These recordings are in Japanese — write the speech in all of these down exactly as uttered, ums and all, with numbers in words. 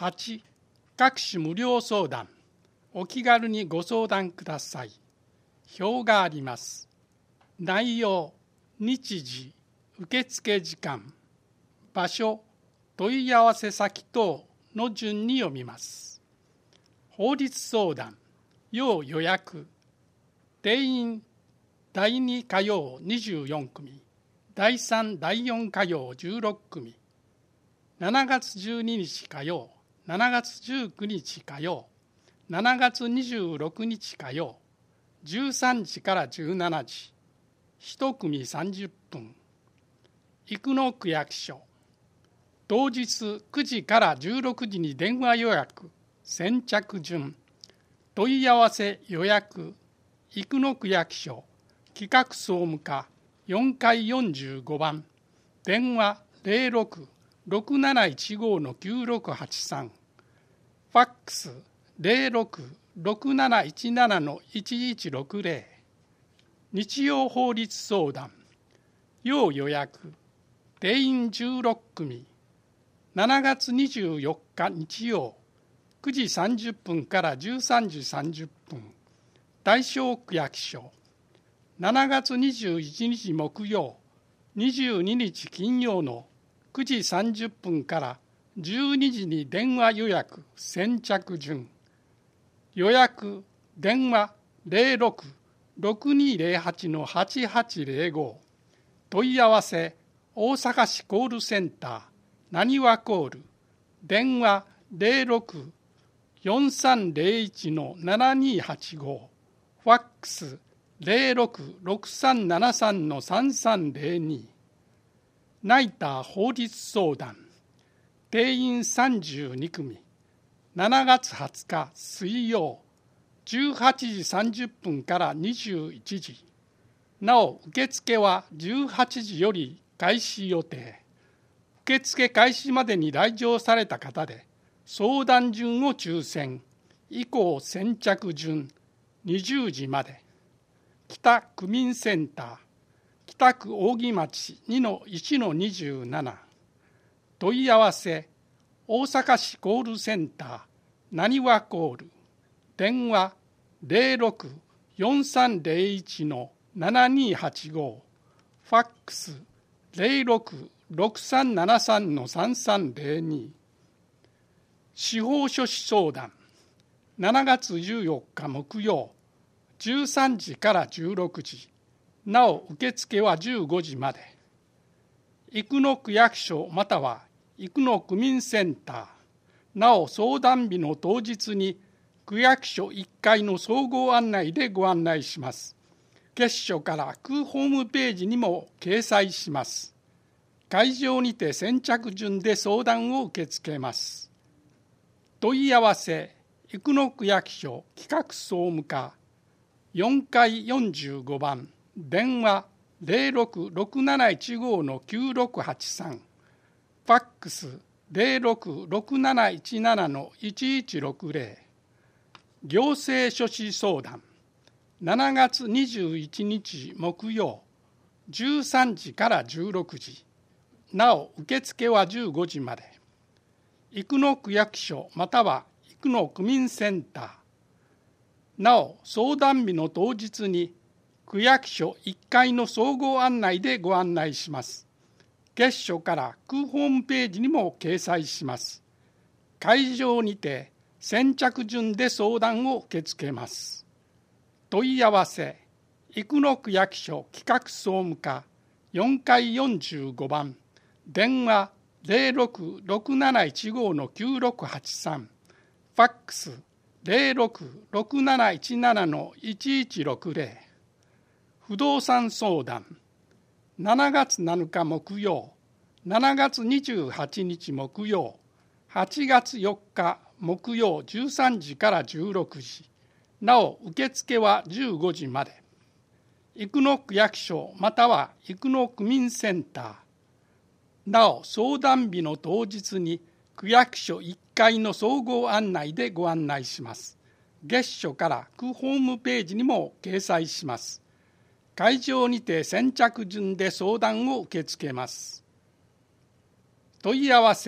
はち、各種無料相談。お気軽にご相談ください。表があります。内容、日時、受付時間、場所、問い合わせ先等の順に読みます。法律相談、要予約。定員、だいに火曜にじゅうよん組、だいさん、だいよん火曜じゅうろく組、しちがつじゅうににち火曜、しちがつじゅうくにち火曜、しちがつにじゅうろくにち火曜、じゅうさんじからじゅうしちじ、いち組さんじゅっぷん。生野区役所。当日くじからじゅうろくじに電話予約、先着順。問い合わせ予約、生野区役所、企画総務課よんかいよんじゅうごばん、電話 ゼロろく ろくなないちご のきゅうろくはちさん、ファックス ゼロろく ろくなないちなな のいちいちろくゼロ、日曜法律相談、要予約、定員じゅうろく組、しちがつにじゅうよっか日曜、くじさんじゅっぷんからじゅうさんじさんじゅっぷん、大正区役所。しちがつにじゅういちにち木曜、にじゅうににち金曜のくじさんじゅっぷんからじゅうにじに電話予約、先着順。予約、電話 ゼロろく ろくにゼロはち のはちはちゼロご。問い合わせ、大阪市コールセンター、なにわコール、電話 ゼロろく よんさんゼロいち のななにはちご、ファックスゼロろく ろくさんななさん のさんさんゼロに。ナイター法律相談。定員さんじゅうに組。しちがつはつか水曜、じゅうはちじさんじゅっぷんからにじゅういちじ。なお、受付はじゅうはちじより開始予定。受付開始までに来場された方で、相談順を抽選、以降先着順、にじゅうじまで。北区民センター、北区扇町 にのいちのにじゅうなな。問い合わせ、大阪市コールセンター、なにわコール、電話 ゼロろく よんさんゼロいち のななにはちご、ファックスゼロろく ろくさんななさん のさんさんゼロに。司法書士相談。しちがつじゅうよっか木曜、じゅうさんじからじゅうろくじ。なお、受付はじゅうごじまで。生野区役所または生野区民センター。なお、相談日の当日に区役所いっかいの総合案内でご案内します。月初から区ホームページにも掲載します。会場にて先着順で相談を受け付けます。問い合わせ、生野区役所企画総務課よんかいよんじゅうごばん、電話 ゼロろく ろくなないちご のきゅうろくはちさん、ファックスゼロろく ろくなないちなな のいちいちろくゼロ。行政書士相談。しちがつにじゅういちにち木曜、じゅうさんじからじゅうろくじ。なお、受付はじゅうごじまで。生野区役所または生野区民センター。なお、相談日の当日に区役所いっかいの総合案内でご案内します。月初から区ホームページにも掲載します。会場にて先着順で相談を受け付けます。問い合わせ、生野区役所企画総務課よんかいよんじゅうごばん、電話 ゼロろく ろくなないちご のきゅうろくはちさん、ファックスゼロろく ろくなないちなな のいちいちろくゼロ。不動産相談。しちがつなのか木曜、しちがつにじゅうはちにち木曜、はちがつよっか木曜じゅうさんじからじゅうろくじ。なお、受付はじゅうごじまで。生野区役所または生野区民センター。なお、相談日の当日に区役所いっかいの総合案内でご案内します。月初から区ホームページにも掲載します。会場にて先着順で相談を受け付けます。問い合わせ、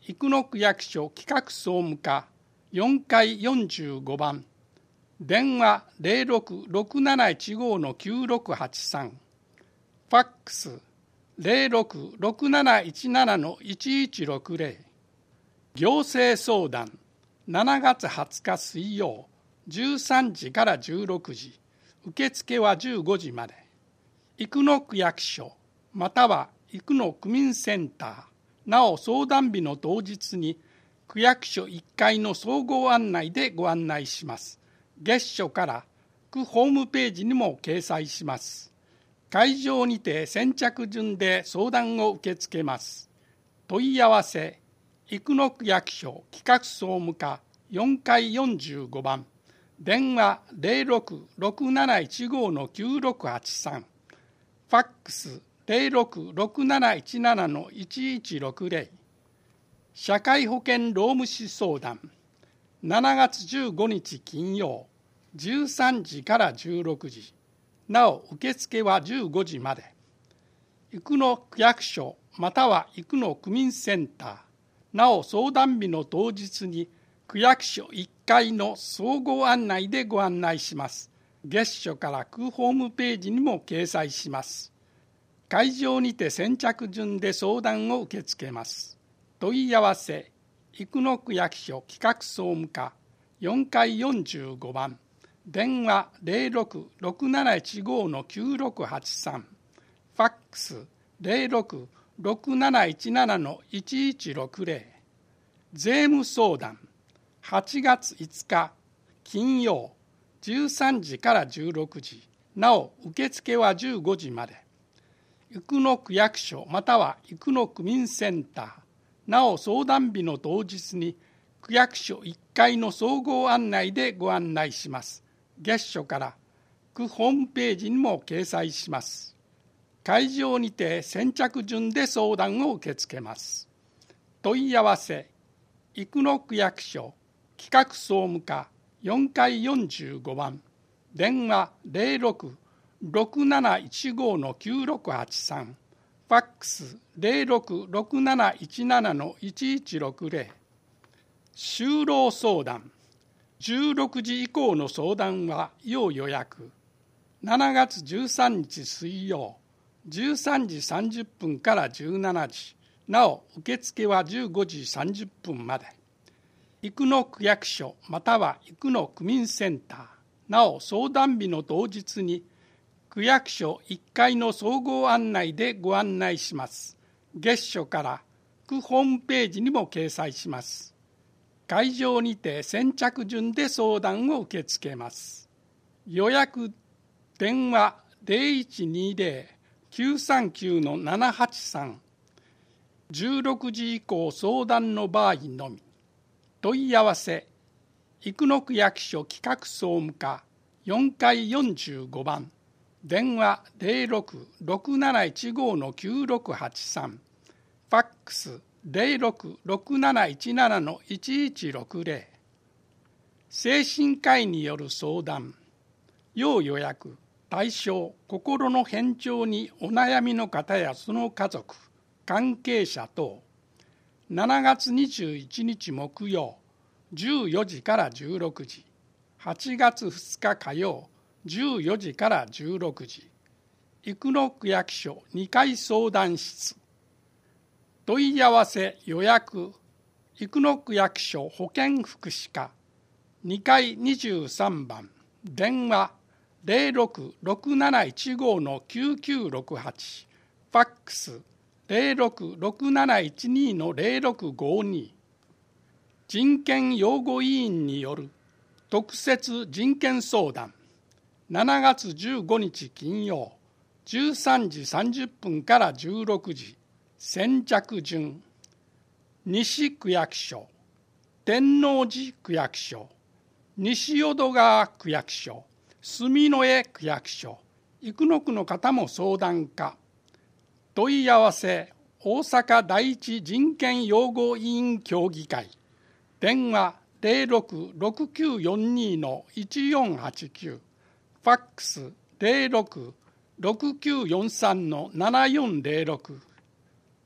生野区役所企画総務課よんかいよんじゅうごばん、電話 ゼロろく ろくなないちご の きゅうろくはちさん、ファックス ゼロろく ろくなないちなな の いちいちろくゼロ、行政相談しちがつはつか水曜じゅうさんじからじゅうろくじ、受付はじゅうごじまで。生野区役所または生野区民センター、なお相談日の当日に区役所いっかいの総合案内でご案内します。月初から区ホームページにも掲載します。会場にて先着順で相談を受け付けます。問い合わせ生野区役所企画総務課よんかいよんじゅうごばん、電話 ゼロろく ろくなないちご の きゅうろくはちさん、ファックス ゼロろく ろくなないちなな の いちいちろくゼロ、社会保険労務士相談しちがつじゅうごにち金曜じゅうさんじからじゅうろくじ、なお受付はじゅうごじまで。生野区役所または生野区民センター、なお相談日の当日に区役所いっかいの総合案内でご案内します。月初から区ホームページにも掲載します。会場にて先着順で相談を受け付けます。問い合わせ生野区役所企画総務課よんかいよんじゅうごばん、電話 ゼロろく ろくなないちご の きゅうろくはちさん、ファックス ゼロろく ろくなないちなな の いちいちろくゼロ、税務相談はちがついつか金曜じゅうさんじからじゅうろくじ、なお受付はじゅうごじまで。生野区役所または生野区民センター、なお相談日の当日に区役所いっかいの総合案内でご案内します。月初から区ホームページにも掲載します。会場にて先着順で相談を受け付けます。問い合わせ生野区役所企画総務課よんかいよんじゅうごばん、電話 ゼロろく ろくなないちご の きゅうろくはちさん、ファックス ゼロろく ろくなないちなな の いちいちろくゼロ、就労相談じゅうろくじ以降の相談は要予約。しちがつじゅうさんにち水曜じゅうさんじさんじゅっぷんからじゅうしちじ、なお受付はじゅうごじさんじゅっぷんまで。生野区役所または生野区民センター、なお相談日の当日に区役所いっかいの総合案内でご案内します。月初から区ホームページにも掲載します。会場にて先着順で相談を受け付けます。予約電話 ゼロいちにゼロ きゅうさんきゅう の ななはちさん、じゅうろくじ以降相談の場合のみ。問い合わせ生野区役所企画総務課よんかいよんじゅうごばん、電話 ゼロろく ろくなないちご の きゅうろくはちさん、ファックスゼロろく ろくなないちなな の いちいちろくゼロ、精神科医による相談要予約対象心の変調にお悩みの方やその家族関係者等、しちがつにじゅういちにち木曜じゅうよじからじゅうろくじ、はちがつふつか火曜じゅうよじからじゅうろくじ、生野区役所にかい相談室。問い合わせ予約生野区役所保健福祉課にかいにじゅうさんばん、電話 ゼロろく ろくなないちご の きゅうきゅうろくはち、ファックスゼロろく ろくなないちに の ゼロろくごに、人権擁護委員による特設人権相談しちがつじゅうごにち金曜じゅうさんじさんじゅっぷんからじゅうろくじ、先着順西区役所、天王寺区役所、西淀川区役所、住之江区役所、生野区の方も相談可。問い合わせ大阪第一人権擁護委員協議会、電話 ゼロろく ろくきゅうよんに の いちよんはちきゅう、ファックスゼロろく ろくきゅうよんさん の ななよんゼロろく、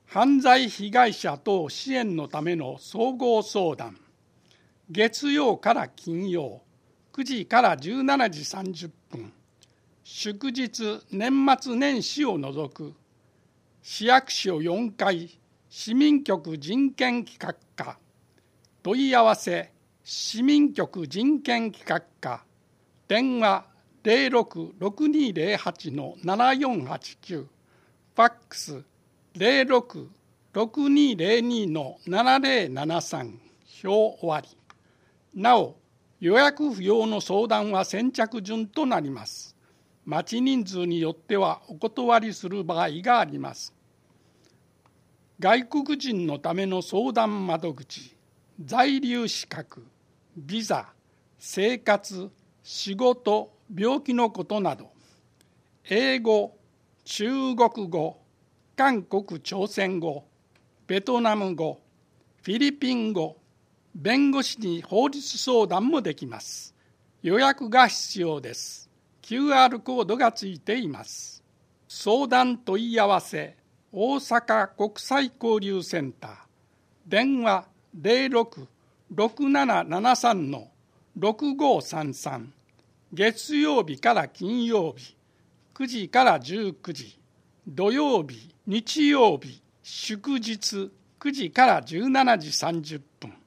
犯罪被害者等支援のための総合相談、月曜から金曜くじからじゅうしちじさんじゅっぷん、祝日年末年始を除く市役所よんかい市民局人権企画課、問い合わせ市民局人権企画課、電話 ゼロろく ろくにゼロはち ななよんはちきゅう、ファックス ゼロろく ろくにゼロに ななゼロななさん、表終わり。なお、予約不要の相談は先着順となります。待ち人数によってはお断りする場合があります。外国人のための相談窓口、在留資格、ビザ、生活、仕事、病気のことなど、英語、中国語、韓国朝鮮語、ベトナム語、フィリピン語、弁護士に法律相談もできます。予約が必要です。キューアール コードがついています。相談問い合わせ、大阪国際交流センター、電話 ゼロろく ろくななななさん ろくごさんさん、月曜日から金曜日くじからじゅうくじ、土曜日、日曜日、祝日くじからじゅうしちじさんじゅっぷん。